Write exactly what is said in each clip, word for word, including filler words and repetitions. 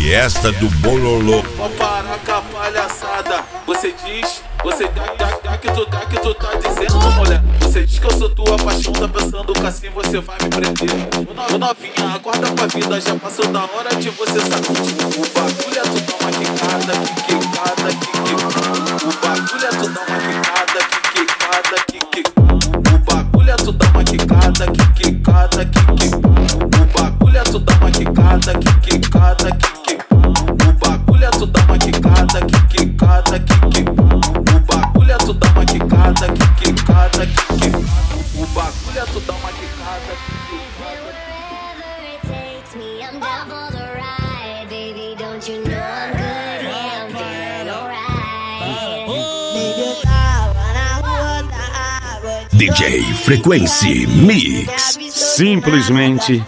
Fiesta do Bololô. Vou parar com a palhaçada. Você diz, você dá, dá, dá que tu dá que tu tá dizendo, mulher. Você diz que eu sou tua paixão, tá pensando que assim você vai me prender. Ô novinha, acorda pra vida, já passou da hora de você sacudir. O bagulho é tu dar uma quicada, que quicada, que quicada. O bagulho é tu dar uma quicada, que quicada, que quicada. O bagulho é tu dar uma quicada, que quicada, que quicada. O bagulho é tu dar uma quicada, que quicada, que quicada. O bagulho é tu dar uma quicada, que quicada, que quicada. O bagulho é tu dar uma quicada, que quicada, que quicada. O bagulho é tu dar uma quicada, que quicada. D J Frequency Mix. Simplesmente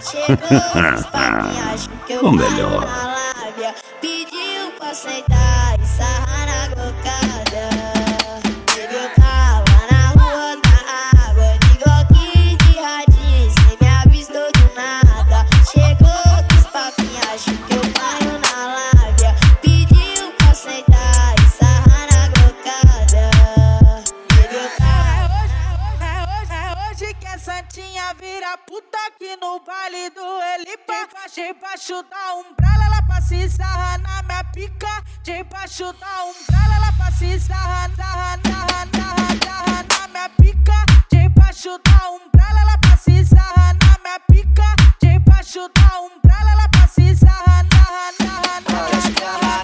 o melhor. Pediu pra aceitar e sarrar na cocada. Ele eu tava na rua da água, de glock de radinho, cê me avistou do nada. Chegou dos papinhos, acho que eu caio na lábia. Pediu pra aceitar e sarrar na cocada. Ele eu tava. É hoje, é hoje que a santinha vira puta aqui no baile do Elipa. Debaixo da umbrella, ela passa e sarra na minha pica. Debaixo da umbrella, ela passa e sarra, sarra, sarra, sarra, sarra na minha pica. Debaixo da umbrella, ela passa e sarra na minha pica. Debaixo da umbrella, ela passa e sarra, sarra, sarra, sarra.